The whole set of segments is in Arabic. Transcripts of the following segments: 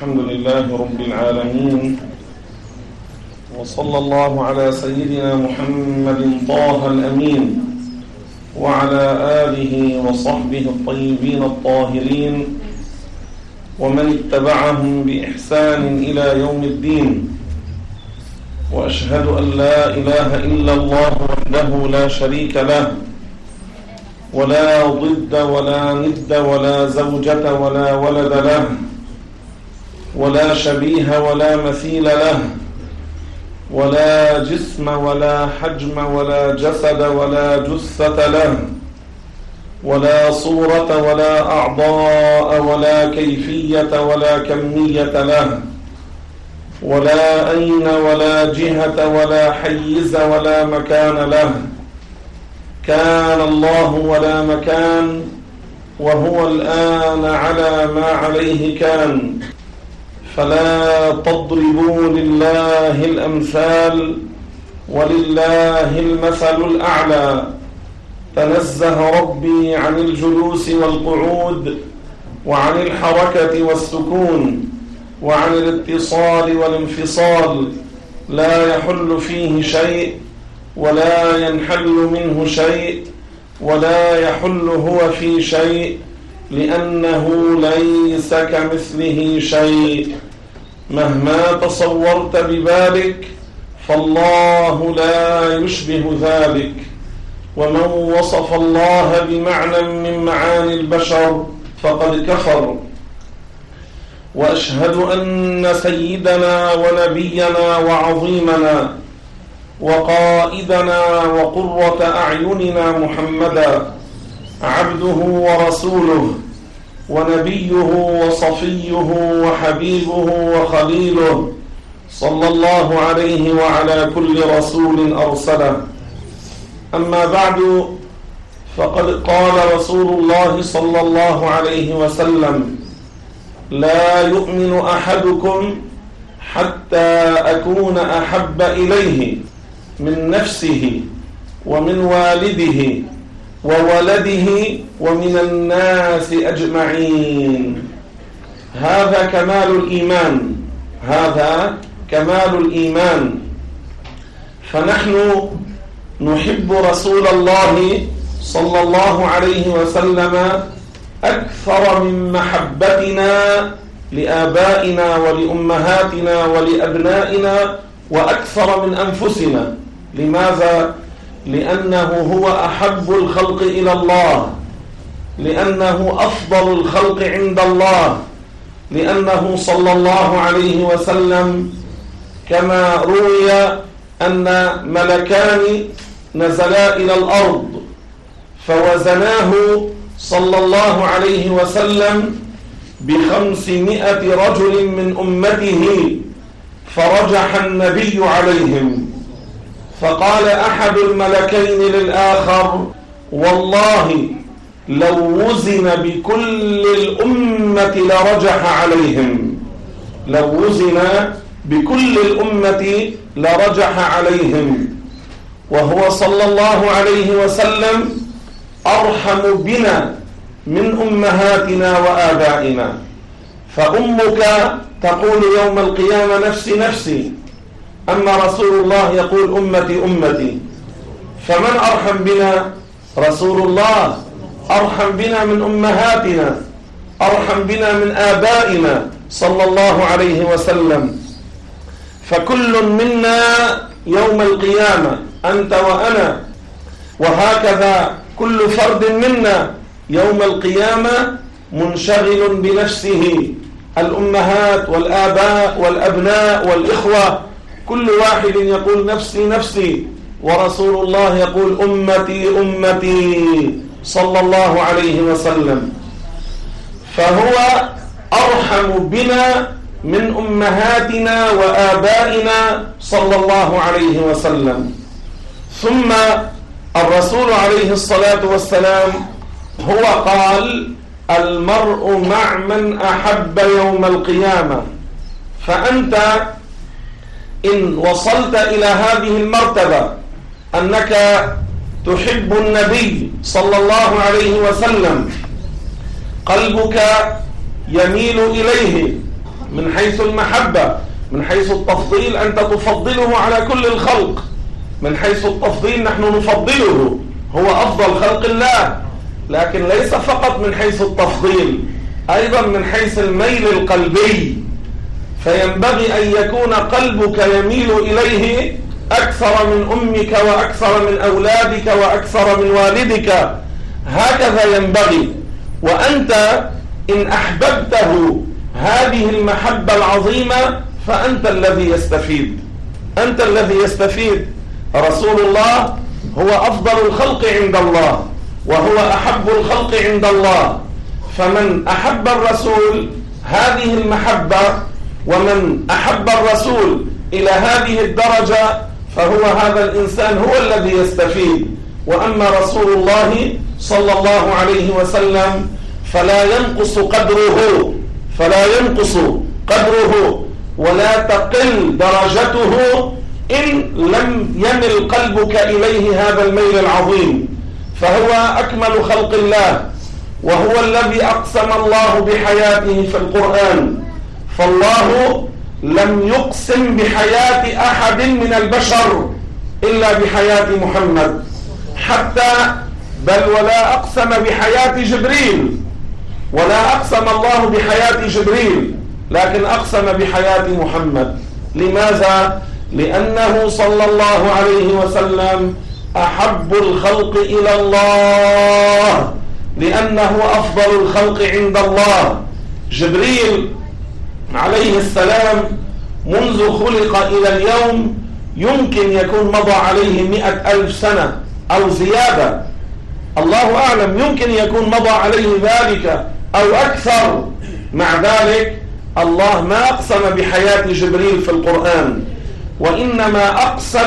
الحمد لله رب العالمين، وصلى الله على سيدنا محمد طه الأمين وعلى آله وصحبه الطيبين الطاهرين ومن اتبعهم بإحسان إلى يوم الدين. وأشهد أن لا إله إلا الله وحده لا شريك له، ولا ضد ولا ند ولا زوجة ولا ولد له، ولا شبيه ولا مثيل له، ولا جسم ولا حجم ولا جسد ولا جثة له، ولا صورة ولا أعضاء ولا كيفية ولا كمية له، ولا أين ولا جهة ولا حيز ولا مكان له. كان الله ولا مكان، وهو الآن على ما عليه كان. فلا تضربوا لله الأمثال، ولله المثل الأعلى. تنزه ربي عن الجلوس والقعود، وعن الحركة والسكون، وعن الاتصال والانفصال. لا يحل فيه شيء ولا ينحل منه شيء، ولا يحل هو في شيء، لأنه ليس كمثله شيء. مهما تصورت ببالك فالله لا يشبه ذلك. ومن وصف الله بمعنى من معاني البشر فقد كفر. وأشهد أن سيدنا ونبينا وعظيمنا وقائدنا وقرة أعيننا محمدا عبده ورسوله ونبيه وصفيه وحبيبه وخليله، صلى الله عليه وعلى كل رسول أرسله. أما بعد، فقد قال رسول الله صلى الله عليه وسلم: لا يؤمن أحدكم حتى أكون أحب إليه من نفسه ومن والده وولده ومن الناس أجمعين. هذا كمال الإيمان، هذا كمال الإيمان. فنحن نحب رسول الله صلى الله عليه وسلم أكثر من محبتنا لآبائنا ولأمهاتنا ولأبنائنا، وأكثر من أنفسنا. لماذا؟ لأنه هو أحب الخلق إلى الله، لأنه أفضل الخلق عند الله، لأنه صلى الله عليه وسلم كما روي أن ملكان نزلا إلى الأرض فوزناه صلى الله عليه وسلم ب500 رجل من أمته، فرجح النبي عليهم. فقال أحد الملكين للآخر: والله لو وزن بكل الأمة لرجح عليهم، لو وزن بكل الأمة لرجح عليهم. وهو صلى الله عليه وسلم أرحم بنا من أمهاتنا وآبائنا. فأمك تقول يوم القيامة نفسي نفسي، أما رسول الله يقول أمتي أمتي. فمن أرحم بنا؟ رسول الله. أرحم بنا من أمهاتنا، أرحم بنا من آبائنا صلى الله عليه وسلم. فكل منا يوم القيامة، أنت وأنا، وهكذا كل فرد منا يوم القيامة منشغل بنفسه. الأمهات والآباء والأبناء والإخوة، كل واحد يقول نفسي نفسي، ورسول الله يقول أمتي أمتي صلى الله عليه وسلم. فهو أرحم بنا من أمهاتنا وآبائنا صلى الله عليه وسلم. ثم الرسول عليه الصلاة والسلام هو قال: المرء مع من أحب يوم القيامة. فأنت إن وصلت إلى هذه المرتبة أنك تحب النبي صلى الله عليه وسلم، قلبك يميل إليه من حيث المحبة، من حيث التفضيل أنت تفضله على كل الخلق، من حيث التفضيل نحن نفضله، هو أفضل خلق الله، لكن ليس فقط من حيث التفضيل، أيضا من حيث الميل القلبي، فينبغي أن يكون قلبك يميل إليه أكثر من أمك وأكثر من أولادك وأكثر من والدك، هكذا ينبغي. وأنت إن أحببته هذه المحبة العظيمة فأنت الذي يستفيد، أنت الذي يستفيد. رسول الله هو أفضل الخلق عند الله وهو أحب الخلق عند الله، فمن أحب الرسول هذه المحبة ومن أحب الرسول إلى هذه الدرجة فهو هذا الإنسان هو الذي يستفيد. وأما رسول الله صلى الله عليه وسلم فلا ينقص قدره ولا تقل درجته إن لم يمل قلبك إليه هذا الميل العظيم، فهو أكمل خلق الله، وهو الذي أقسم الله بحياته في القرآن، فالله لم يقسم بحياة أحد من البشر إلا بحياة محمد، حتى بل ولا أقسم بحياة جبريل، ولا أقسم الله بحياة جبريل، لكن أقسم بحياة محمد. لماذا؟ لأنه صلى الله عليه وسلم أحب الخلق إلى الله، لأنه أفضل الخلق عند الله. جبريل عليه السلام منذ خلق إلى اليوم يمكن يكون مضى عليه 100,000 سنة أو زيادة، الله أعلم، يمكن يكون مضى عليه ذلك أو أكثر. مع ذلك الله ما أقسم بحياة جبريل في القرآن، وإنما أقسم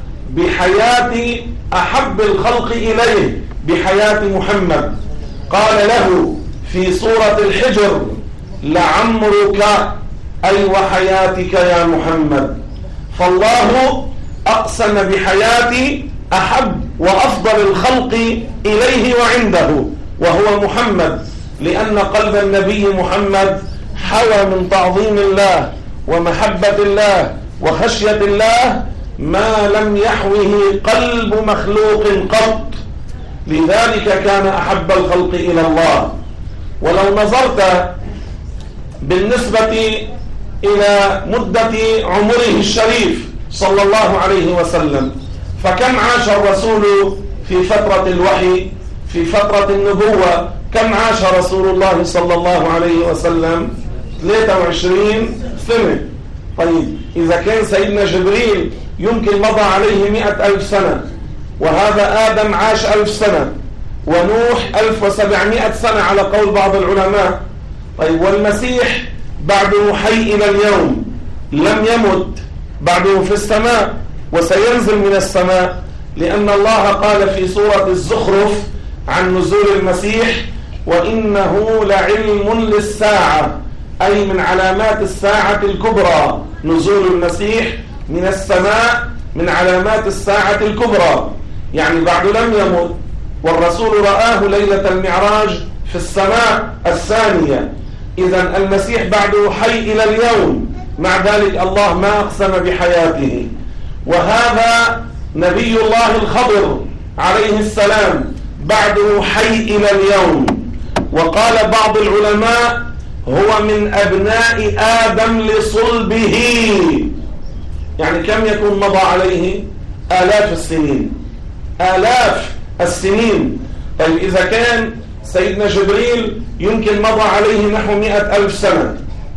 بحياة أحب الخلق إليه، بحياة محمد. قال له في سورة الحجر: لعمرك أي وحياتك يا محمد. فالله أقسم بحياة أحب وأفضل الخلق إليه وعنده وهو محمد، لأن قلب النبي محمد حوى من تعظيم الله ومحبة الله وخشية الله ما لم يحوه قلب مخلوق قط، لذلك كان أحب الخلق إلى الله. ولو نظرت بالنسبة إلى مدة عمره الشريف صلى الله عليه وسلم، فكم عاش الرسول في فترة الوحي، في فترة النبوة؟ كم عاش رسول الله صلى الله عليه وسلم؟ 23 سنة. طيب إذا كان سيدنا جبريل يمكن مضى عليه 100,000 سنة، وهذا آدم عاش 1000 سنة، ونوح 1700 سنة على قول بعض العلماء. طيب والمسيح بعده حي إلى اليوم، لم يمت، بعده في السماء وسينزل من السماء، لأن الله قال في سورة الزخرف عن نزول المسيح: وإنه لعلم للساعة، أي من علامات الساعة الكبرى. نزول المسيح من السماء من علامات الساعة الكبرى، يعني بعد لم يمت، والرسول رآه ليلة المعراج في السماء الثانية. إذن المسيح بعده حي إلى اليوم، مع ذلك الله ما أقسم بحياته. وهذا نبي الله الخضر عليه السلام بعده حي إلى اليوم، وقال بعض العلماء: هو من أبناء آدم لصلبه، يعني كم يكون مضى عليه؟ آلاف السنين، آلاف السنين. طيب إذا كان سيدنا جبريل يمكن مضى عليه نحو 100,000 سنة،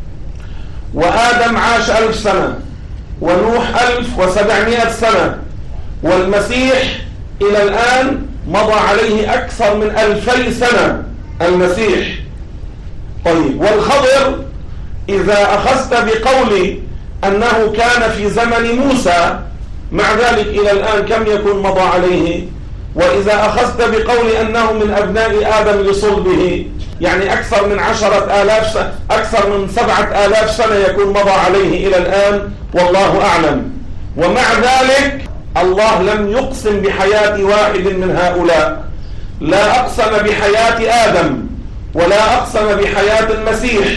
وآدم عاش 1000 سنة، ونوح 1700 سنة، والمسيح إلى الآن مضى عليه أكثر من 2000 سنة المسيح. طيب والخضر إذا أخذت بقول أنه كان في زمن موسى، مع ذلك إلى الآن كم يكون مضى عليه؟ وإذا أخذت بقول أنه من أبناء آدم لصلبه، يعني أكثر من 10,000 سنة، أكثر من 7,000 سنة يكون مضى عليه إلى الآن، والله أعلم. ومع ذلك الله لم يقسم بحياة واحد من هؤلاء، لا أقسم بحياة آدم ولا أقسم بحياة المسيح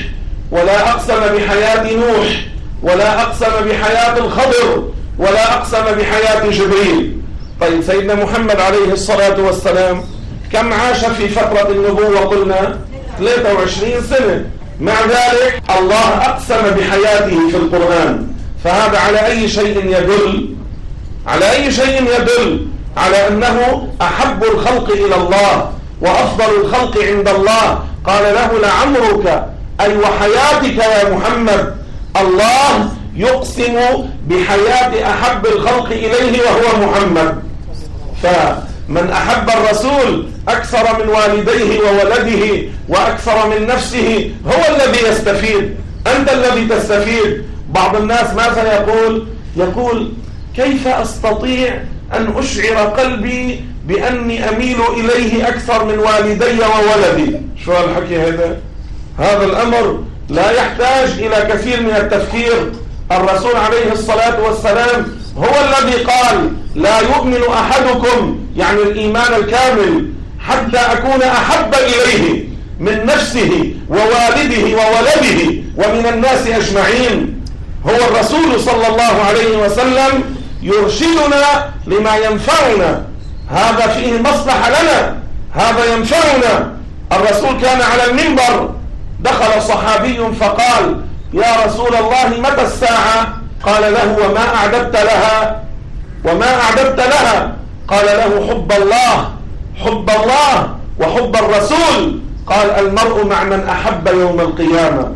ولا أقسم بحياة نوح، ولا أقسم بحياة الخضر، ولا أقسم بحياة جبريل. طيب سيدنا محمد عليه الصلاة والسلام كم عاش في فترة النبوة؟ قلنا 23 سنة. مع ذلك الله أقسم بحياته في القرآن. فهذا على أي شيء يدل؟ على أي شيء يدل؟ على أنه أحب الخلق إلى الله وأفضل الخلق عند الله. قال له لعمرك أي وحياتك يا محمد. الله يقسم بحياة أحب الخلق إليه وهو محمد. فمن أحب الرسول أكثر من والديه وولده وأكثر من نفسه هو الذي يستفيد، أنت الذي تستفيد. بعض الناس ماذا يقول كيف أستطيع أن أشعر قلبي بأني أميل إليه أكثر من والدي وولدي؟ شو الحكي هذا؟ هذا الأمر لا يحتاج إلى كثير من التفكير. الرسول عليه الصلاة والسلام هو الذي قال لا يؤمن أحدكم، يعني الإيمان الكامل، حتى أكون أحب إليه من نفسه ووالده وولده ومن الناس أجمعين. هو الرسول صلى الله عليه وسلم يرشدنا لما ينفعنا، هذا فيه مصلحة لنا، هذا ينفعنا. الرسول كان على المنبر، دخل صحابي فقال يا رسول الله متى الساعة؟ قال له وما أعددت لها؟ وما أعددت لها؟ قال له حب الله، حب الله وحب الرسول. قال المرء مع من أحب يوم القيامة،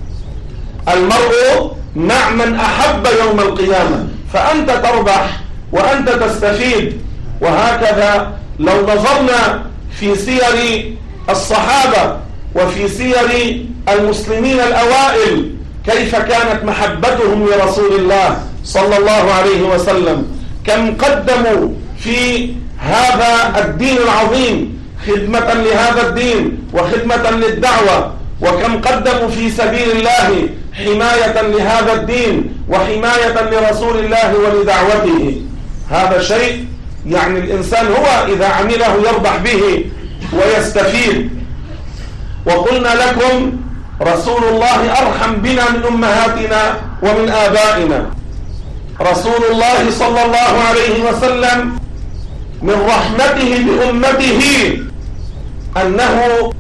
المرء مع من أحب يوم القيامة. فأنت تربح وأنت تستفيد. وهكذا لو نظرنا في سير الصحابة وفي سير المسلمين الأوائل كيف كانت محبتهم لرسول الله صلى الله عليه وسلم، كم قدموا في هذا الدين العظيم خدمة لهذا الدين وخدمة للدعوة، وكم قدموا في سبيل الله حماية لهذا الدين وحماية لرسول الله ولدعوته. هذا شيء يعني الإنسان هو إذا عمله يربح به ويستفيد. وقلنا لكم رسول الله أرحم بنا من أمهاتنا ومن آبائنا. رسول الله صلى الله عليه وسلم من رحمته بأمته أنه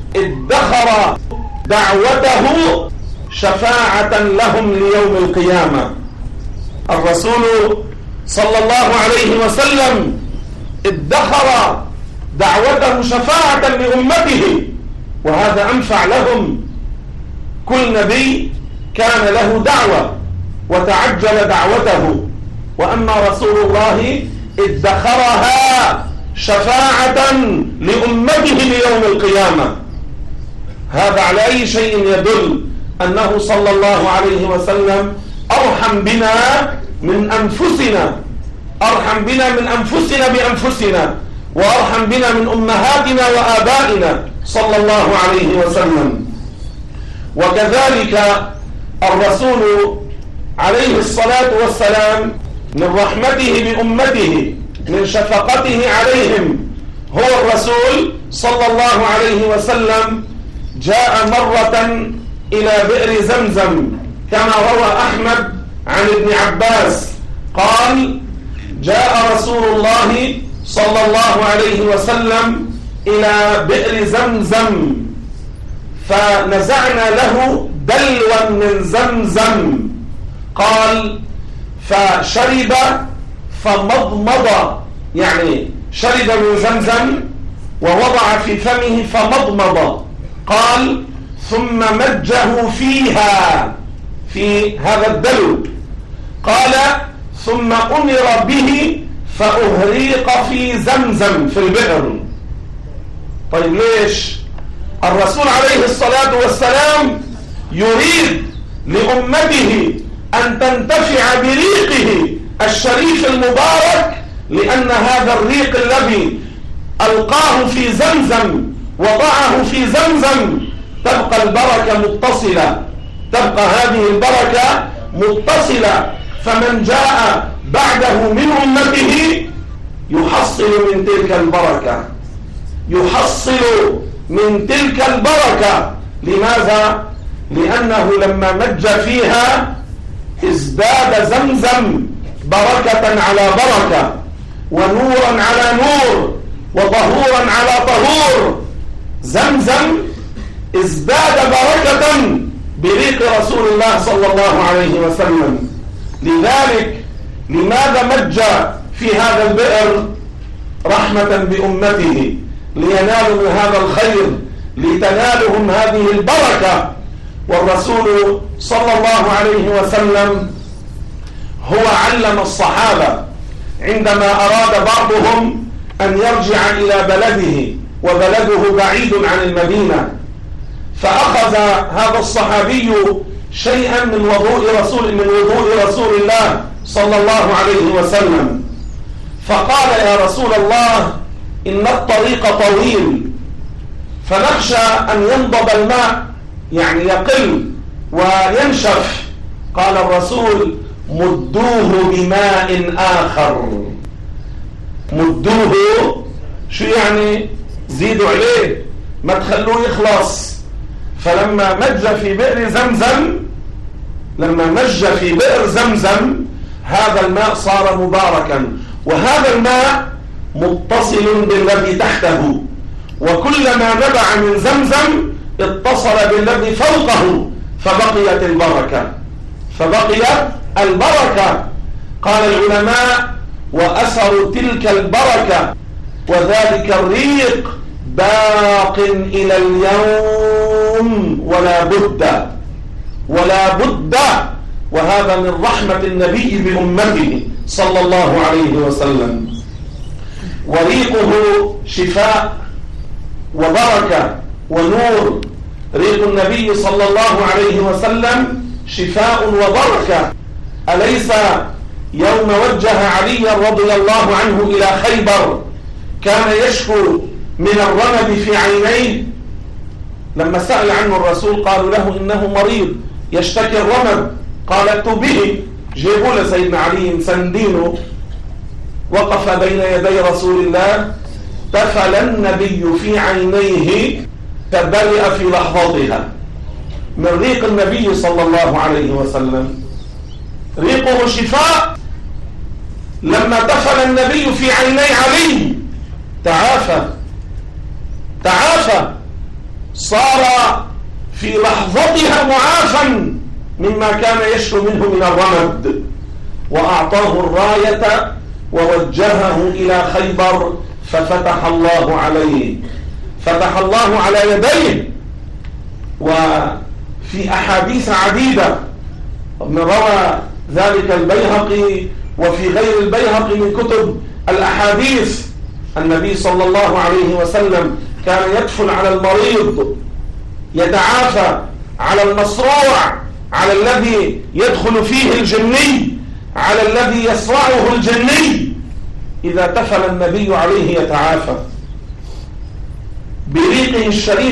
ادخر دعوته شفاعة لهم ليوم القيامة. الرسول صلى الله عليه وسلم ادخر دعوته شفاعة لأمته، وهذا أنفع لهم. كل نبي كان له دعوة وتعجل دعوته، وأما رسول الله ادخرها شفاعة لأمته ليوم القيامة. هذا على أي شيء يدل؟ أنه صلى الله عليه وسلم أرحم بنا من أنفسنا، أرحم بنا من أنفسنا بأنفسنا، وأرحم بنا من أمهاتنا وآبائنا صلى الله عليه وسلم. وكذلك الرسول عليه الصلاة والسلام من رحمته بأمته، من شفقته عليهم، هو الرسول صلى الله عليه وسلم جاء مرة إلى بئر زمزم كما روى أحمد عن ابن عباس قال جاء رسول الله صلى الله عليه وسلم إلى بئر زمزم فنزعنا له دلوا من زمزم، قال فشرب فمضمض، يعني شرب من زمزم ووضع في فمه فمضمض، قال ثم مجه فيها في هذا الدلو، قال ثم أمر به فأهريق في زمزم في البئر. طيب ليش الرسول عليه الصلاة والسلام يريد لأمته أن تنتفع بريقه الشريف المبارك؟ لأن هذا الريق الذي ألقاه في زمزم وضعه في زمزم تبقى البركة متصلة، تبقى هذه البركة متصلة، فمن جاء بعده من أمته يحصل من تلك البركة، يحصل من تلك البركة. لماذا؟ لأنه لما مج فيها ازداد زمزم بركة على بركة، ونورا على نور، وطهورا على طهور. زمزم ازداد بركة بريق رسول الله صلى الله عليه وسلم. لذلك لماذا مج في هذا البئر؟ رحمة بأمته، لينالوا من هذا الخير، لتنالهم هذه البركة. والرسول صلى الله عليه وسلم هو علم الصحابة عندما أراد بعضهم أن يرجع إلى بلده وبلده بعيد عن المدينة، فأخذ هذا الصحابي شيئا من وضوء رسول الله صلى الله عليه وسلم، فقال: يا رسول الله، إن الطريق طويل فنخشى أن ينضب الماء، يعني يقل وينشف. قال الرسول: مدوه بماء آخر. مدوه شو يعني؟ زيدوا عليه، ما تخلوه يخلص. فلما مج في بئر زمزم هذا الماء صار مباركا، وهذا الماء متصل بالذي تحته، وكلما نبع من زمزم اتصل بالذي فوقه فبقيت البركة. قال العلماء: وأثر تلك البركة وذلك الريق باق إلى اليوم ولا بد. وهذا من رحمة النبي بأمته صلى الله عليه وسلم. وريقه شفاء وبركة ونور. ريق النبي صلى الله عليه وسلم شفاء وبركة. أليس يوم وجه علي رضي الله عنه إلى خيبر كان يشكو من الرمد في عينيه؟ لما سأل عنه الرسول قالوا له إنه مريض يشتكي الرمد. قال: ائتوا به، جيبوا لسيدنا علي سندينه. وقف بين يدي رسول الله، تفل النبي في عينيه فبرئ في لحظتها من ريق النبي صلى الله عليه وسلم. ريقه شفاء. لما تفل النبي في عيني علي تعافى، صار في لحظتها معافا مما كان يشكو منه من الرمد، وأعطاه الراية ووجهه إلى خيبر، ففتح الله عليه، فتح الله على يديه. وفي أحاديث عديدة روى ذلك البيهقي وفي غير البيهقي من كتب الأحاديث، النبي صلى الله عليه وسلم كان يدفل على المريض، يتعافى على المصروع، على الذي يدخل فيه الجني، على الذي يصرعه الجني. إذا تفل النبي عليه يتعافى بريقه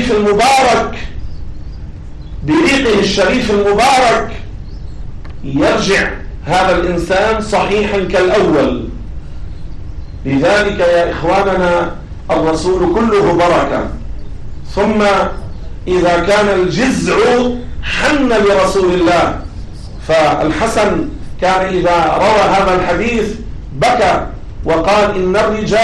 الشريف المبارك، يرجع هذا الإنسان صحيحا كالأول. لذلك يا إخواننا الرسول كله بركة. ثم إذا كان الجزع حن لرسول الله، فالحسن كان إذا روى هذا الحديث بكى وقال: إن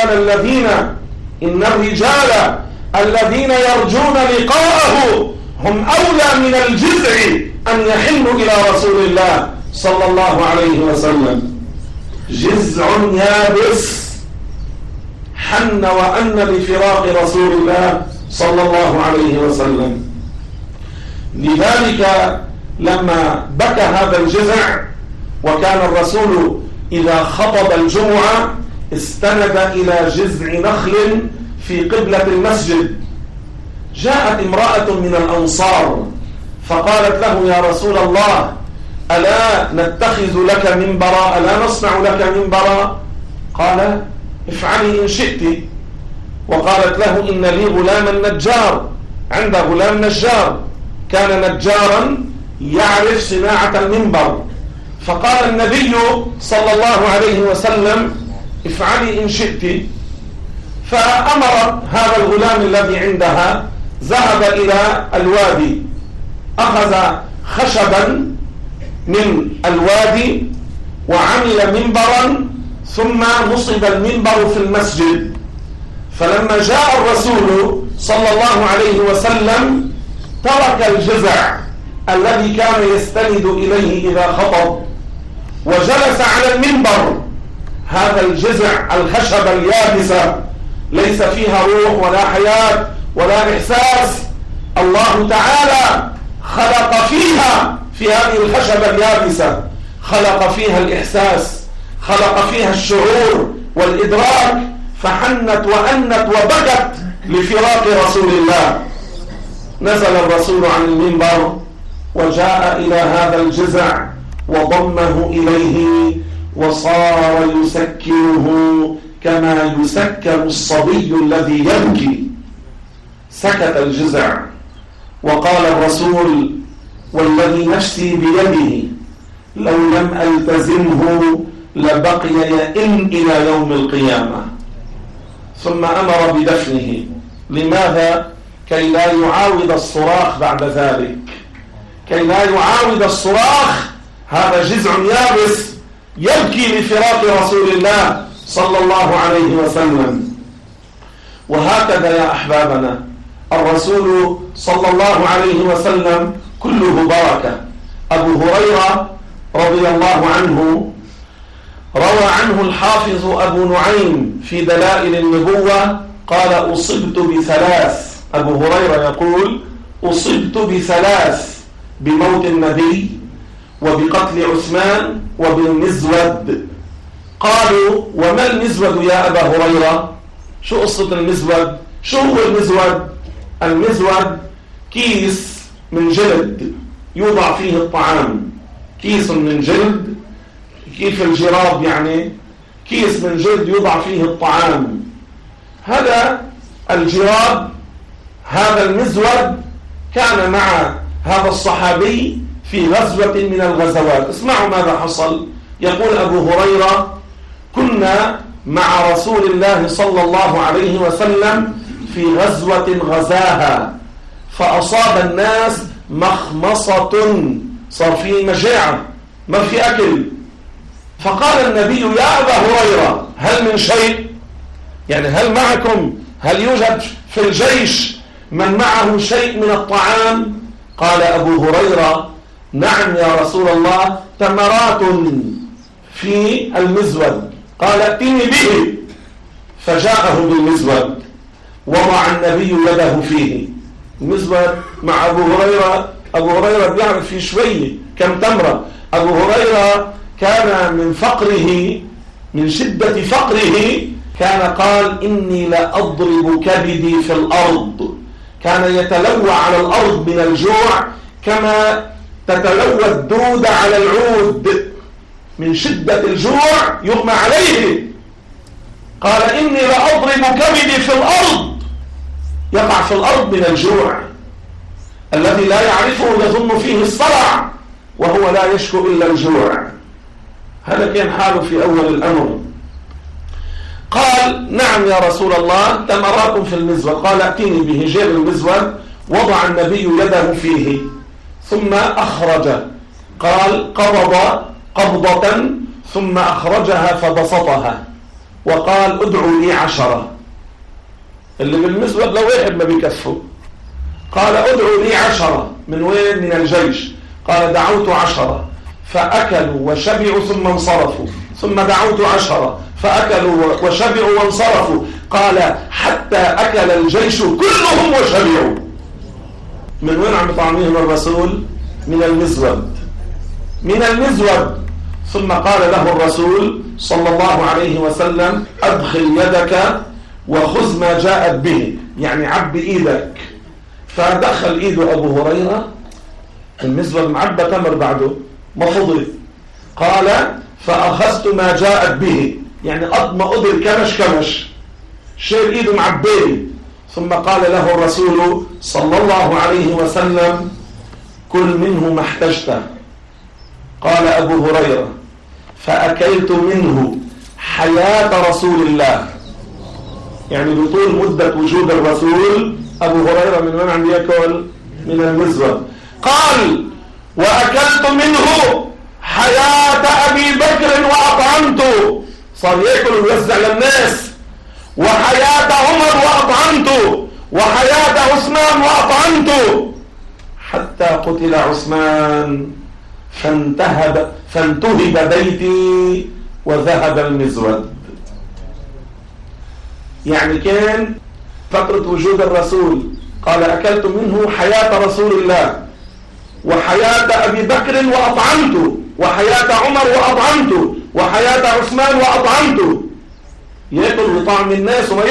الرجال الذين يرجون لقاءه هم أولى من الجزع أن يحنوا إلى رسول الله صلى الله عليه وسلم. جزع يابس حن وأن بفراق رسول الله صلى الله عليه وسلم. لذلك لما بكى هذا الجزع، وكان الرسول إذا خطب الجمعة استند إلى جذع نخل في قبلة المسجد، جاءت امرأة من الأنصار فقالت له: يا رسول الله، ألا نتخذ لك منبرا؟ ألا نصنع لك منبرا؟ قال: افعلي إن شئت. وقالت له: إن لي غلاما نجار، عند غلام نجار كان نجارا يعرف صناعة المنبر. فقال النبي صلى الله عليه وسلم: افعلي إن شئت. فأمر هذا الغلام الذي عندها، ذهب إلى الوادي أخذ خشبا من الوادي وعمل منبرا ثم نصب المنبر في المسجد. فلما جاء الرسول صلى الله عليه وسلم ترك الجذع الذي كان يستند إليه إذا خطب وجلس على المنبر. هذا الجذع الخشب اليابسة ليس فيها روح ولا حياة ولا إحساس، الله تعالى خلق فيها في هذه الخشبة اليابسة خلق فيها الإحساس، خلق فيها الشعور والإدراك، فحنت وأنت وبكت لفراق رسول الله. نزل الرسول عن المنبر وجاء إلى هذا الجذع وضمه إليه وصار يسكنه كما يسكن الصبي الذي يبكي. سكت الجذع وقال الرسول: والذي نفسي بيده لو لم ألتزمه لبقي يئن إلى يوم القيامة. ثم أمر بدفنه. لماذا؟ كي لا يعاود الصراخ بعد ذلك، كي لا يعاود الصراخ. هذا جذع يابس يبكي لفراق رسول الله صلى الله عليه وسلم. وهكذا يا أحبابنا الرسول صلى الله عليه وسلم كله بركة. أبو هريرة رضي الله عنه روى عنه الحافظ أبو نعيم في دلائل النبوة قال: أصبت بثلاث. أبو هريرة يقول: أصبت بثلاث: بموت النبي وبقتل عثمان وبالمزود. قالوا: وما المزود يا أبا هريرة؟ شو قصة المزود؟ شو هو المزود؟ المزود كيس من جلد يوضع فيه الطعام، كيس من جلد، كيف الجراب يعني، كيس من جلد يوضع فيه الطعام. هذا الجراب، هذا المزود كان مع هذا الصحابي في غزوة من الغزوات. اسمعوا ماذا حصل. يقول أبو هريرة: كنا مع رسول الله صلى الله عليه وسلم في غزوة غزاها فأصاب الناس مخمصة، صار في مجاعة ما في أكل. فقال النبي: يا أبا هريرة هل من شيء؟ يعني هل معكم، هل يوجد في الجيش من معه شيء من الطعام؟ قال أبو هريرة: نعم يا رسول الله، تمرات في المزود. قال: ائتني به. فجاءه بالمزود، وضع النبي يده فيه. المزود مع أبو هريرة، أبو هريرة بيعرف فيه شوية كم تمرة. أبو هريرة كان من فقره، من شدة فقره كان قال: إني لأضرب كبدي في الأرض. كان يتلوى على الأرض من الجوع كما تتلوى الدودة على العود، من شدة الجوع يغمى عليه. قال: إني لأضرب كبدي في الأرض، يقع في الأرض من الجوع الذي لا يعرفه يظن فيه الصرع وهو لا يشكو إلا الجوع. هذا كان حاله في أول الأمر. قال: نعم يا رسول الله، تمرات في المزود. قال: ائتني به. جاب المزود، وضع النبي يده فيه ثم أخرج. قال: قبض قبضة ثم أخرجها فبسطها وقال: ادعوا لي 10. اللي بالمزود لو واحد ما بيكفوا. قال: ادعوا لي 10. من وين؟ من الجيش. قال: دعوت 10 فأكلوا وشبعوا ثم انصرفوا، ثم دعوت 10 فأكلوا وشبعوا وانصرفوا. قال: حتى أكل الجيش كلهم وشبعوا. من وين عم يطعميهم الرسول؟ من المزود، من المزود. ثم قال له الرسول صلى الله عليه وسلم: أدخل يدك وخذ ما جاءت به، يعني عبي إيدك. فدخل إيده أبو هريرة، المزود معبى تمر بعده ما فضل. قال: فأخذت ما جاءت به، يعني قد ما قدر كمش شيل إيده معبيه. ثم قال له الرسول صلى الله عليه وسلم: كل منه ما احتجته. قال أبو هريرة: فأكلت منه حياة رسول الله، يعني بطول مدة وجود الرسول أبو هريرة من وين عم يأكل؟ من المزود. قال وأكلت منه حياة أبي بكر وأطعمته، صار يأكل ويوزع للناس، وحياة عمر وأطعمته، وحياة عثمان وأطعمته، حتى قتل عثمان فانتهب بيتي وذهب المزود. يعني كان فترة وجود الرسول قال أكلت منه حياة رسول الله وحياة أبي بكر وأطعمته، وحياة عمر وأطعمته، وحياة عثمان وأطعمته. يأكل وطعم الناس وما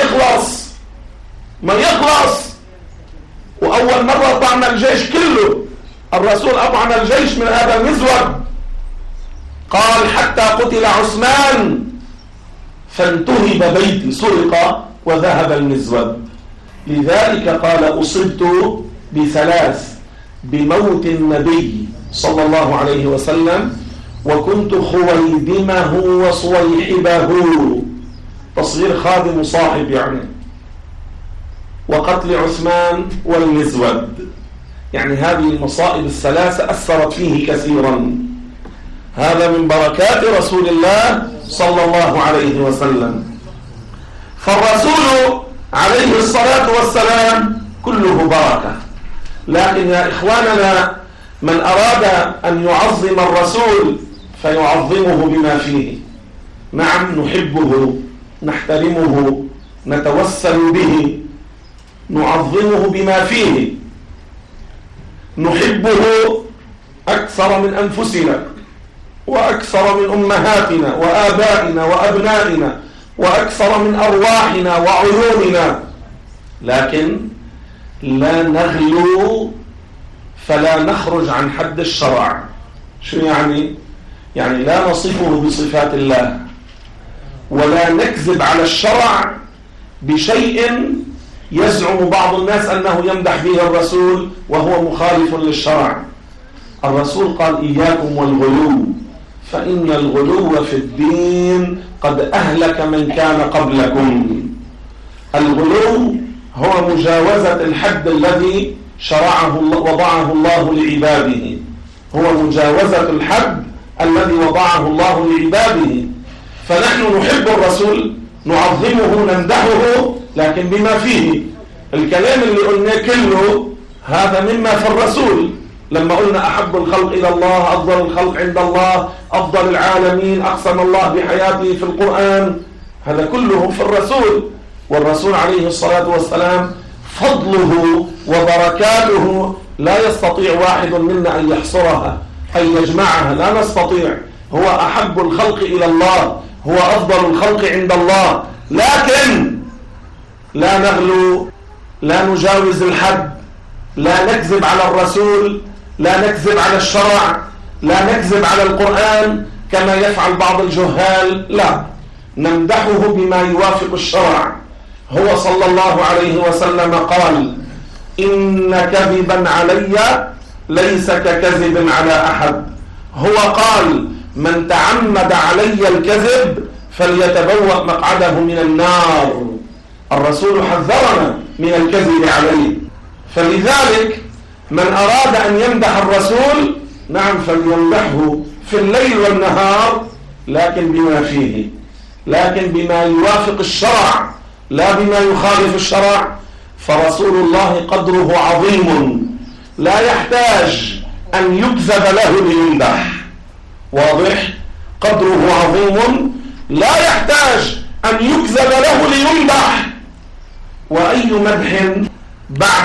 يخلص. وأول مرة طعم الجيش كله، الرسول أطعم الجيش من هذا المزود. قال حتى قتل عثمان فانتهب بيتي، سرق وذهب المزود. لذلك قال أصبت بثلاث: بموت النبي صلى الله عليه وسلم، وكنت خويدمه وصويحبه، تصغير خادم وصاحب يعني، وقتل عثمان والمزود. يعني هذه المصائب الثلاثة أثرت فيه كثيرا. هذا من بركات رسول الله صلى الله عليه وسلم. فالرسول عليه الصلاة والسلام كله بركة. لكن يا إخواننا، من أراد أن يعظم الرسول فيعظمه بما فيه. نعم، نحبه، نحترمه، نتوسل به، نعظمه بما فيه، نحبه أكثر من أنفسنا، وأكثر من أمهاتنا وآبائنا وأبنائنا، وأكثر من أرواحنا وعيوننا. لكن لا نغلو فلا نخرج عن حد الشرع. شو يعني؟ يعني لا نصفه بصفات الله، ولا نكذب على الشرع بشيء يزعم بعض الناس أنه يمدح به الرسول وهو مخالف للشرع. الرسول قال إياكم والغلو، فإن الغلو في الدين قد أهلك من كان قبلكم. الغلو هو مجاوزة الحد الذي شرعه الله وضعه الله لعباده، هو مجاوزة الحد الذي وضعه الله لعباده. فنحن نحب الرسول، نعظمه، نمدحه، لكن بما فيه. الكلام اللي قلناه كله هذا مما في الرسول. لما قلنا أحب الخلق إلى الله، أفضل الخلق عند الله، أفضل العالمين، أقسم الله بحياته في القرآن، هذا كله في الرسول. والرسول عليه الصلاة والسلام فضله وبركاته لا يستطيع واحد منا أن يحصرها، أن يجمعها، لا نستطيع. هو أحب الخلق إلى الله، هو أفضل الخلق عند الله، لكن لا نغلو، لا نجاوز الحد، لا نكذب على الرسول، لا نكذب على الشرع، لا نكذب على القرآن كما يفعل بعض الجهال. لا، نمدحه بما يوافق الشرع. هو صلى الله عليه وسلم قال إن كذبا علي ليس ككذب على أحد. هو قال من تعمد علي الكذب فليتبوأ مقعده من النار. الرسول حذرنا من الكذب عليه. فلذلك من أراد أن يمدح الرسول، نعم، فليمدحه في الليل والنهار، لكن بما فيه، لكن بما يوافق الشرع، لا بما يخالف الشرع. فرسول الله قدره عظيم، لا يحتاج أن يكذب له ليمدح. واضح؟ قدره عظيم لا يحتاج أن يكذب له ليمدح. وأي مدح بعد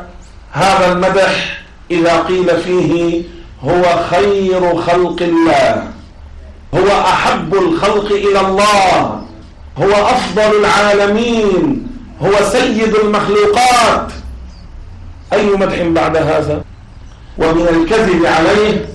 هذا المدح إذا قيل فيه هو خير خلق الله، هو أحب الخلق إلى الله، هو أفضل العالمين، هو سيد المخلوقات، أي مدح بعد هذا؟ ومن الكذب عليه،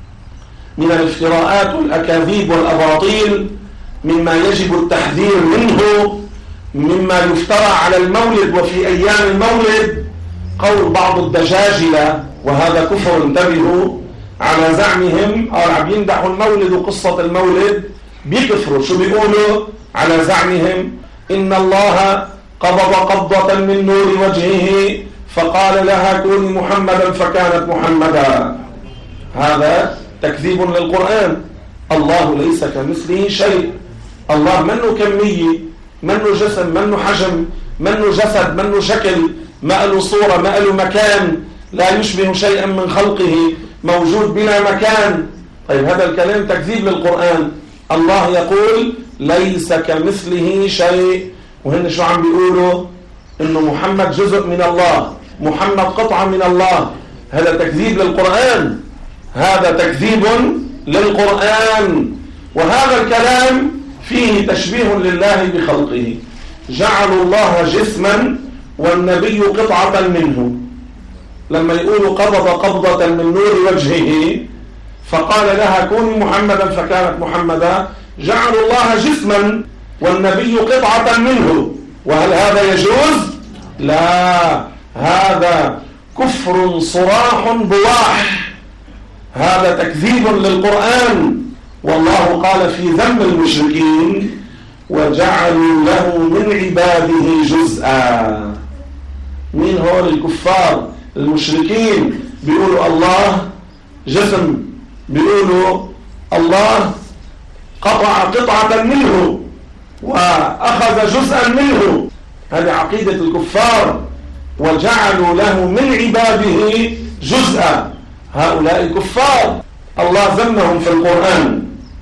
من الافتراءات والأكاذيب والأباطيل، مما يجب التحذير منه، مما يفترى على المولد وفي أيام المولد، قول بعض الدجاجلة، وهذا كفر، انتبهوا، على زعمهم عم يمدحوا المولد وقصة المولد، بيكفروا. شو بيقولوا على زعمهم؟ إن الله قبض قبضة من نور وجهه فقال لها كوني محمدا فكانت محمدا. هذا تكذيب للقرآن. الله ليس كمثله شيء. الله منه كمية، منه جسم، منه حجم، منه جسد، منه شكل، ما له صورة، ما له مكان، لا يشبه شيئا من خلقه، موجود بلا مكان. طيب هذا الكلام تكذيب للقرآن. الله يقول ليس كمثله شيء، وهن شو عم بيقولوا؟ إنه محمد جزء من الله، محمد قطعة من الله. هذا تكذيب للقرآن، هذا تكذيب للقرآن. وهذا الكلام فيه تشبيه لله بخلقه. جعلوا الله جسما والنبي قطعة منه. لما يقولوا قبض قبضة من نور وجهه فقال لها كوني محمدا فكانت محمدا، جعلوا الله جسما والنبي قطعة منه. وهل هذا يجوز؟ لا، هذا كفر صراح بواح، هذا تكذيب للقرآن. والله قال في ذم المشركين وجعلوا له من عباده جزءا. مين هول الكفار المشركين؟ بيقولوا الله جسم، بيقولوا الله قطع قطعة منه وأخذ جزءا منه. هذه عقيدة الكفار. وجعلوا له من عباده جزءا، هؤلاء كفار الله ذمهم في القرآن.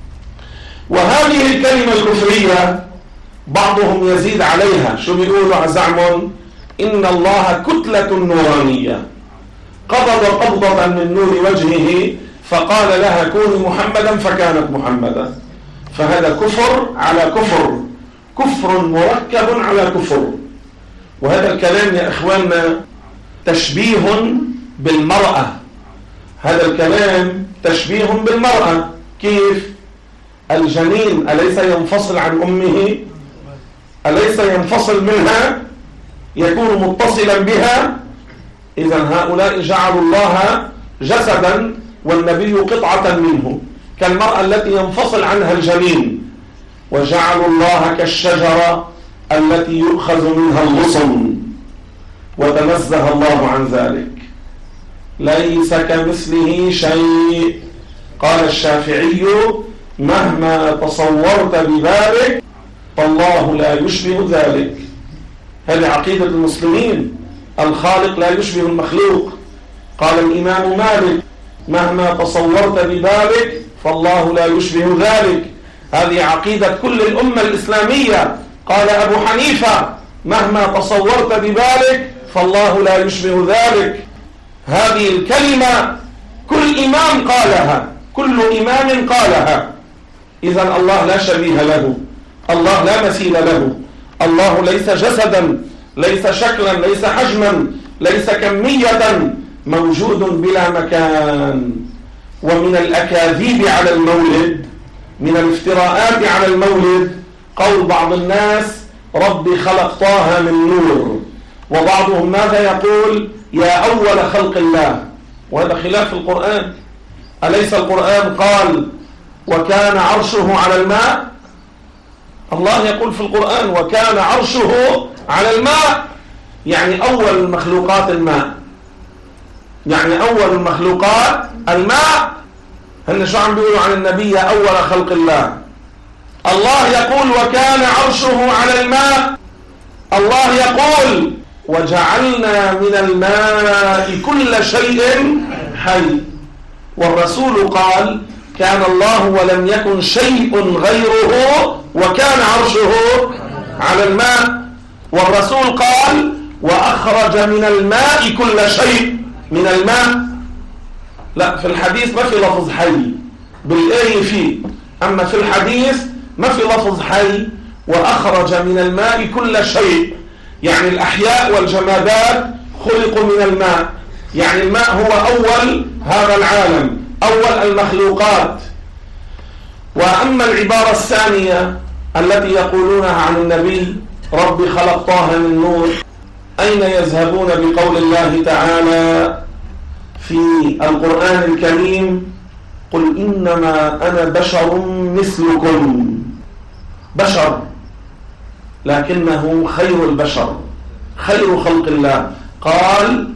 وهذه الكلمة الكفرية بعضهم يزيد عليها. شو بيقولوا زعمهم؟ إن الله كتلة نورانية قبض قبضة من نور وجهه فقال لها كوني محمدا فكانت محمدا. فهذا كفر على كفر، كفر مركب على كفر. وهذا الكلام يا إخواننا تشبيه بالمرأة. هذا الكلام تشبيه بالمرأة. كيف؟ الجنين أليس ينفصل عن أمه؟ أليس ينفصل منها؟ يكون متصلا بها. إذن هؤلاء جعلوا الله جسدا والنبي قطعة منه، كالمرأة التي ينفصل عنها الجنين. وجعلوا الله كالشجرة التي يؤخذ منها الغصن، وتنزه الله عن ذلك. ليس كمثله شيء. قال الشافعي مهما تصورت ببابك فالله لا يشبه ذلك. هذه عقيدة المسلمين، الخالق لا يشبه المخلوق. قال الإمام مالك مهما تصورت ببابك فالله لا يشبه ذلك. هذه عقيدة كل الأمة الإسلامية. قال أبو حنيفة مهما تصورت ببابك فالله لا يشبه ذلك. هذه الكلمة كل إمام قالها، كل إمام قالها. إذن الله لا شبيه له، الله لا مثيل له. الله ليس جسدا، ليس شكلا، ليس حجما، ليس كمية، موجود بلا مكان. ومن الأكاذيب على المولد، من الافتراءات على المولد، قول بعض الناس ربي خلق طه من نور، وبعضهم ماذا يقول؟ يا أول خلق الله. وهذا خلاف القرآن. أليس القرآن قال وكان عرشه على الماء؟ الله يقول في القرآن وكان عرشه على الماء، يعني أول المخلوقات الماء، يعني أول المخلوقات الماء. هن شو عم بيقولوا عن النبي يا أول خلق الله؟ الله يقول وكان عرشه على الماء. الله يقول وجعلنا من الماء كل شيء حي. والرسول قال كان الله ولم يكن شيء غيره وكان عرشه على الماء. والرسول قال وأخرج من الماء كل شيء من الماء. لا، في الحديث ما في لفظ حي، بالآية فيه، أما في الحديث ما في لفظ حي. وأخرج من الماء كل شيء، يعني الأحياء والجمادات خلقوا من الماء، يعني الماء هو أول هذا العالم، أول المخلوقات. وأما العبارة الثانية التي يقولونها عن النبي ربي خلق طه من نور، أين يذهبون بقول الله تعالى في القرآن الكريم قل إنما أنا بشر مثلكم، بشر لكنه خير البشر، خير خلق الله. قال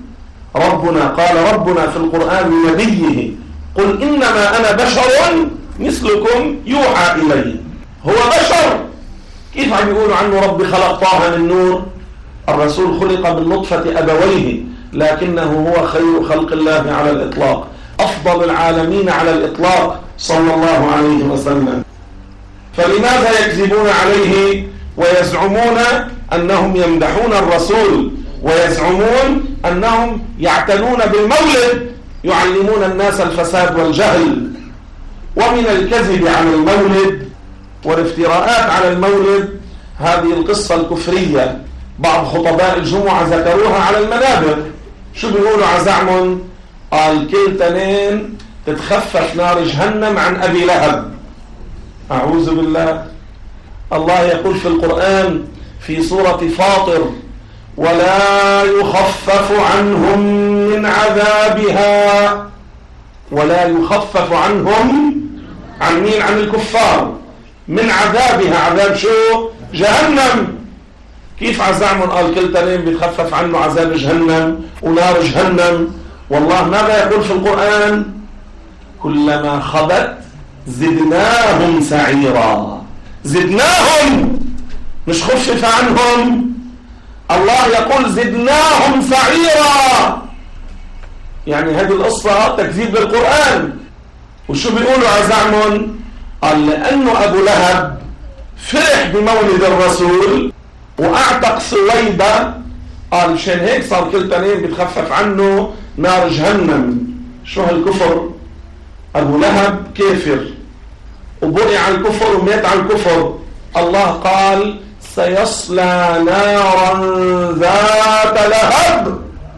ربنا في القرآن لنبيه قل إنما أنا بشر مثلكم يوحى إلي. هو بشر، كيف عم يقولوا عنه ربي خلق طه من نور؟ الرسول خلق من نطفة أبويه، لكنه هو خير خلق الله على الإطلاق، أفضل العالمين على الإطلاق صلى الله عليه وسلم. فلماذا يكذبون عليه ويزعمون أنهم يمدحون الرسول ويزعمون أنهم يعتنون بالمولد، يعلمون الناس الفساد والجهل؟ ومن الكذب على المولد والافتراءات على المولد هذه القصة الكفرية. بعض خطباء الجمعة ذكروها على المنابر. شو بيقولوا على زعمهم؟ قال كل تنين تتخفف نار جهنم عن أبي لهب. أعوذ بالله. الله يقول في القرآن في سورة فاطر ولا يخفف عنهم من عذابها. ولا يخفف عنهم عن مين؟ عن الكفار. من عذابها، عذاب شو؟ جهنم. كيف عزعمهم قال كل تنين بيتخفف عنه عذاب جهنم ونار جهنم؟ والله ماذا يقول في القرآن؟ كلما خبت زدناهم سعيرا. زدناهم، مش خفف عنهم. الله يقول زدناهم سعيرا، يعني هذه القصة تكذيب بالقرآن. وشو بيقولوا عزعمهم؟ قال لأنه أبو لهب فرح بمولد الرسول وأعتق سويبة، قال مشان هيك صار كل تنين بتخفف عنه نار جهنم. شو هالكفر؟ أبو لهب كافر وبقي على الكفر ومات على الكفر. الله قال سيصلى نارا ذات لهب.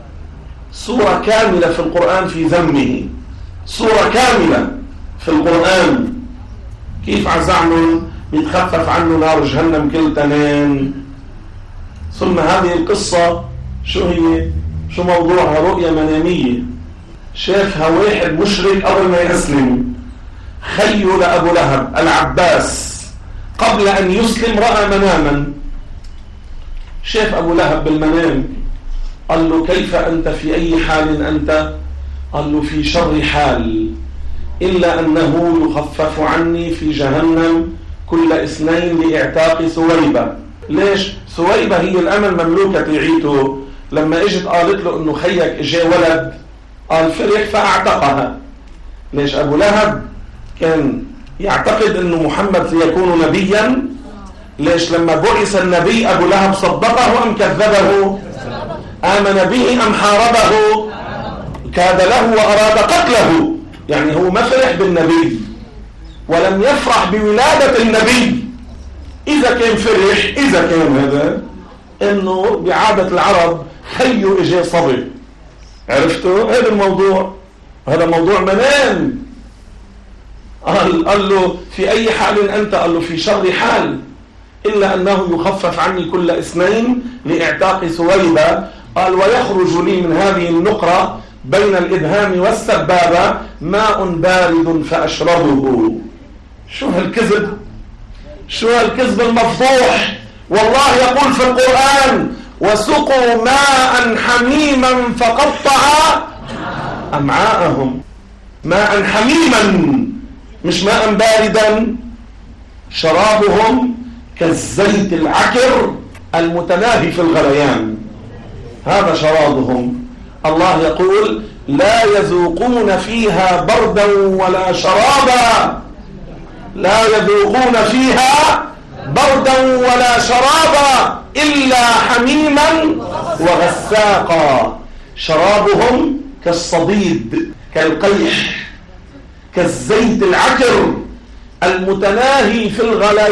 سورة كاملة في القرآن في ذمه، سورة كاملة في القرآن. كيف عزعمهم بيتخفف عنه نار جهنم كل تنين؟ ثم هذه القصة شو هي؟ شو موضوعها؟ رؤية منامية شافها واحد مشرك قبل ما يسلم. خيل أبو لهب العباس قبل أن يسلم رأى مناما، شاف أبو لهب بالمنام، قال له كيف أنت؟ في أي حال أنت؟ قال له في شر حال، إلا أنه يخفف عني في جهنم كل اثنين لإعتاق سويبة. ليش؟ سويبة هي الأمل مملوكة عيته. لما اجت قالت له انه خيك اجى ولد، قال فرح فاعتقها. ليش؟ ابو لهب كان يعتقد انه محمد سيكون نبيا. ليش؟ لما بعث النبي ابو لهب صدقه ام كذبه؟ امن به ام حاربه؟ كاد له واراد قتله. يعني هو ما فرح بالنبي ولم يفرح بولادة النبي. اذا كان فرح، اذا كان هذا انه بعادة العرب خيو اجي صبي. عرفتوا؟ هذا الموضوع، هذا موضوع منام. قال له في اي حال انت؟ قال له في شر حال، الا انه يخفف عني كل اثنين لاعتاق سويبة. قال ويخرج لي من هذه النقرة بين الابهام والسبابة ماء بارد فاشربه. شو هالكذب؟ شو هالكذب المفضوح؟ والله يقول في القرآن وسقوا ماء حميما فقطع أمعاءهم. ماء حميما، مش ماء باردا. شرابهم كالزيت العكر المتناهي في الغليان، هذا شرابهم. الله يقول لا يذوقون فيها بردا ولا شرابا. لا يذوقون فيها بردا ولا شرابا إلا حميما وغساقا. شرابهم كالصديد، كالقيح، كالزيت العكر المتناهي في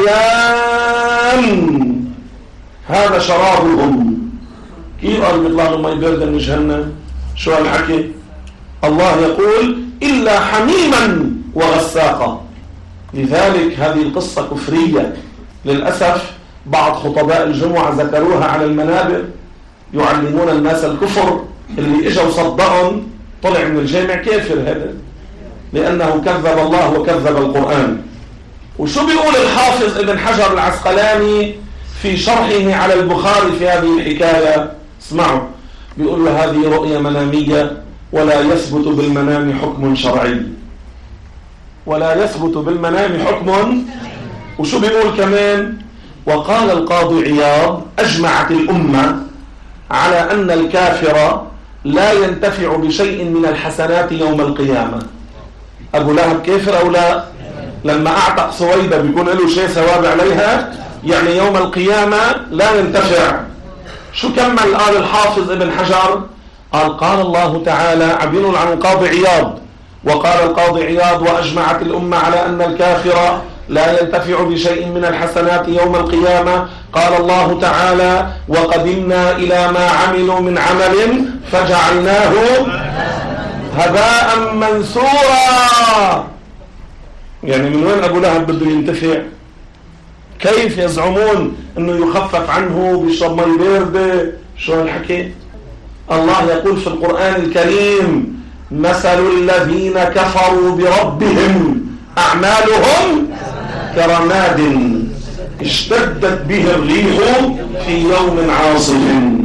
الغليان، هذا شرابهم. كيف قال بيطلع له مي باردة من جهنم؟ شو هالحكي؟ الله يقول إلا حميما وغساقا. لذلك هذه القصة كفرية للأسف. بعض خطباء الجمعة ذكروها على المنابر، يعلمون الناس الكفر. اللي اجوا صدقهم طلع من الجامع كافر هذا، لأنه كذب الله وكذب القرآن. وشو بيقول الحافظ ابن حجر العسقلاني في شرحه على البخاري في هذه الحكاية؟ اسمعوا. بيقول له هذه رؤية منامية ولا يثبت بالمنام حكم شرعي، ولا يثبت بالمنام حكم. وشو بيقول كمان؟ وقال القاضي عياض أجمعت الأمة على أن الكافر لا ينتفع بشيء من الحسنات يوم القيامة. أبو لهب كافر أو لا؟ لما أعتق سويدة بيكون له شيء ثواب عليها؟ يعني يوم القيامة لا ينتفع. شو كمل قال الحافظ ابن حجر؟ قال الله تعالى عبين عن القاضي عياض، وقال القاضي عياض وأجمعت الأمة على أن الكافر لا ينتفع بشيء من الحسنات يوم القيامة. قال الله تعالى وقدمنا إلى ما عملوا من عمل فجعلناه هباء منثورا. يعني من وين أبو لهب بده ينتفع؟ كيف يزعمون أنه يخفف عنه بشرب مي باردة؟ شو الحكي؟ الله يقول في القرآن الكريم مثل الذين كفروا بربهم أعمالهم كرماد اشتدت به الريح في يوم عاصف.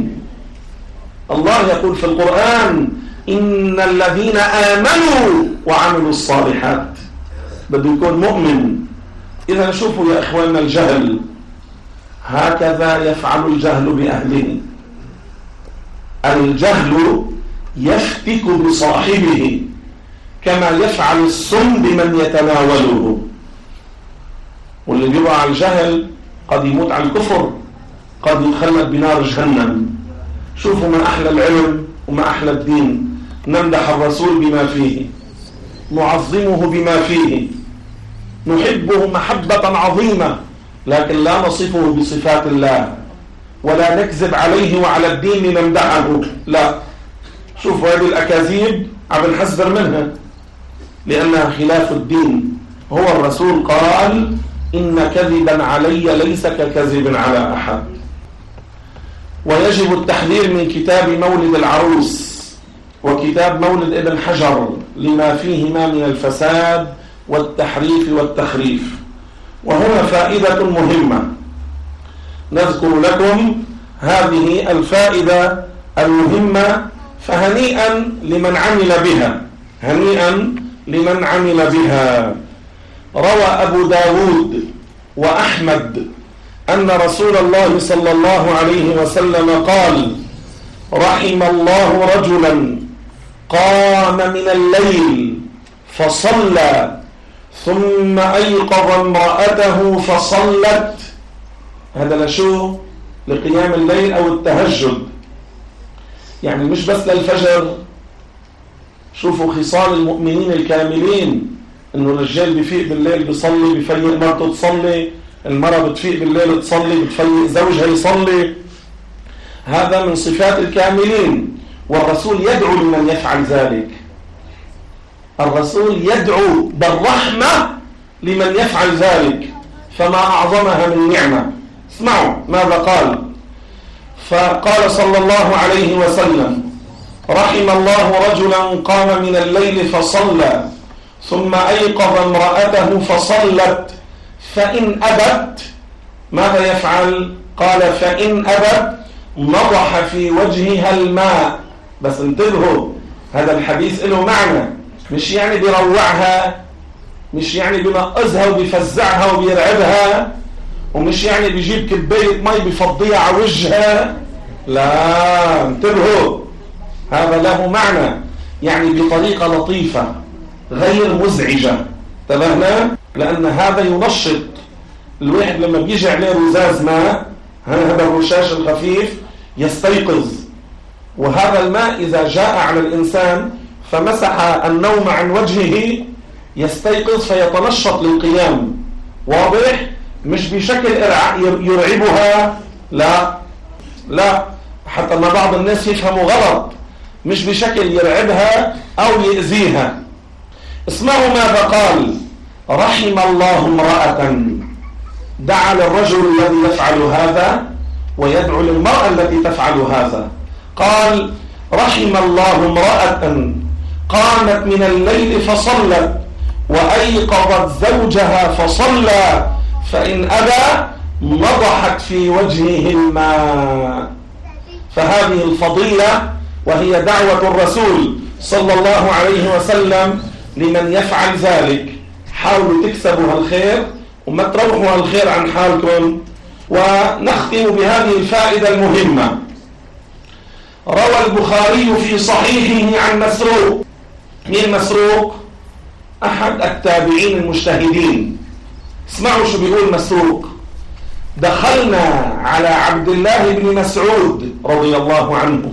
الله يقول في القرآن إن الذين آمنوا وعملوا الصالحات، بده يكون مؤمن. إذا شوفوا يا إخواننا الجهل هكذا يفعل الجهل بأهله. الجهل يفتك بصاحبه كما يفعل السم بمن يتناوله. واللي بيبقى على الجهل قد يموت على الكفر، قد يخلد بنار جهنم. شوفوا ما أحلى العلم وما أحلى الدين. نمدح الرسول بما فيه، نعظمه بما فيه، نحبه محبة عظيمة، لكن لا نصفه بصفات الله، ولا نكذب عليه وعلى الدين نمدحه. لا، شوفوا هذه الأكاذيب عم نحذر منها لأنها خلاف الدين. هو الرسول قال إن كذبا علي ليس ككذب على أحد. ويجب التحذير من كتاب مولد العروس وكتاب مولد ابن حجر لما فيهما من الفساد والتحريف والتخريف. وهنا فائدة مهمة نذكر لكم هذه الفائدة المهمة، فهنيئا لمن عمل بها، هنيئا لمن عمل بها. روى أبو داود وأحمد أن رسول الله صلى الله عليه وسلم قال رحم الله رجلا قام من الليل فصلى ثم أيقظ امرأته فصلت. هذا لشو؟ لقيام الليل أو التهجد، يعني مش بس للفجر. شوفوا خصال المؤمنين الكاملين، انه الرجال بيفيق بالليل بيصلي، بيفيق مرته تصلي، المرأة بتفيق بالليل تصلي، بتفيق زوجها يصلي. هذا من صفات الكاملين، والرسول يدعو لمن يفعل ذلك. الرسول يدعو بالرحمة لمن يفعل ذلك، فما أعظمها من نعمة. اسمعوا ماذا قال. فقال صلى الله عليه وسلم رحم الله رجلا قام من الليل فصلى ثم أيقظ امرأته فصلت فإن أبت ماذا يفعل؟ قال فإن أبت نضح في وجهها الماء. بس انتبهوا، هذا الحديث له معنى، مش يعني بيروعها، مش يعني بينقذها وبيفزعها وبيرعبها، ومش يعني بيجيب كباية مي بيفضيها على وجهها. لا، انتبهوا، هذا له معنى، يعني بطريقة لطيفة غير مزعجة. انتبهنا؟ لأن هذا ينشط الواحد لما بيجي عليه رذاذ ماء، هذا الرشاش الخفيف يستيقظ. وهذا الماء إذا جاء على الإنسان فمسح النوم عن وجهه يستيقظ فيتنشط للقيام. واضح؟ مش بشكل يرعبها، لا لا، حتى ما بعض الناس يفهموا غلط، مش بشكل يرعبها أو يؤذيها. اسمعوا ماذا قال. رحم الله امرأة دعا للرجل الذي يفعل هذا ويدعو للمرأة التي تفعل هذا. قال رحم الله امرأة قامت من الليل فصلت وأيقظت زوجها فصلى فإن أبى نضحت في وجهه الماء. فهذه الفضيلة وهي دعوة الرسول صلى الله عليه وسلم لمن يفعل ذلك. حاولوا تكسبوا هالخير وما تروحوا هالخير عن حالكم. ونختم بهذه الفائدة المهمة. روى البخاري في صحيحه عن مسروق. مين مسروق؟ أحد التابعين المجتهدين. اسمعوا شو بيقول مسروق: دخلنا على عبد الله بن مسعود رضي الله عنه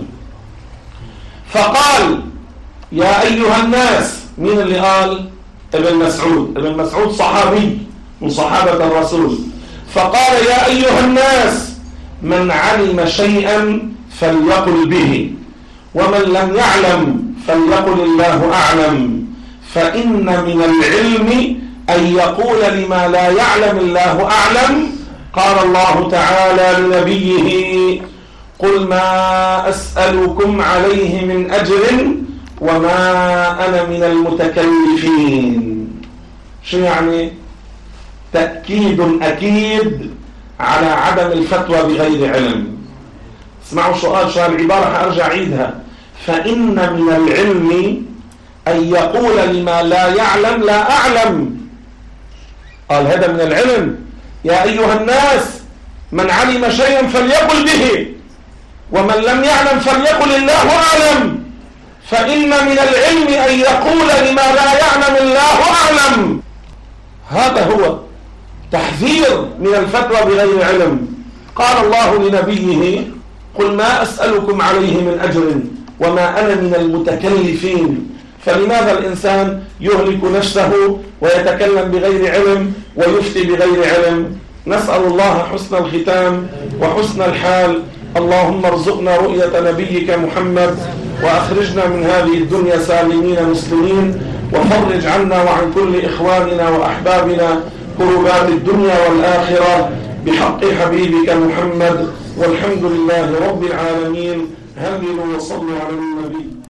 فقال: يا أيها الناس. مين اللي قال؟ ابن مسعود. ابن مسعود صحابي من صحابة الرسول. فقال: يا أيها الناس، من علم شيئا فليقل به، ومن لم يعلم فليقل الله أعلم، فإن من العلم أن يقول لما لا يعلم الله أعلم. قال الله تعالى لنبيه: قل ما أسألكم عليه من أجر وما أنا من المتكلفين. شو يعني؟ تأكيد أكيد على عدم الفتوى بغير علم. اسمعوا سؤال شو العبارة، حأرجع عيدها: فإن من العلم أن يقول لما لا يعلم لا أعلم. قال هذا من العلم. يا أيها الناس، من علم شيئا فليقل به، ومن لم يعلم فليقل الله أعلم، فإن من العلم أن يقول لما لا يعلم الله أعلم. هذا هو تحذير من الفتوى بغير علم. قال الله لنبيه: قل ما أسألكم عليه من أجر وما أنا من المتكلفين. فلماذا الإنسان يهلك نفسه ويتكلم بغير علم ويفتي بغير علم؟ نسأل الله حسن الختام وحسن الحال. اللهم ارزقنا رؤية نبيك محمد، وأخرجنا من هذه الدنيا سالمين مسلمين، وفرج عنا وعن كل إخواننا وأحبابنا كربات الدنيا والآخرة بحق حبيبك محمد. والحمد لله رب العالمين. هللوا وصلوا على النبي.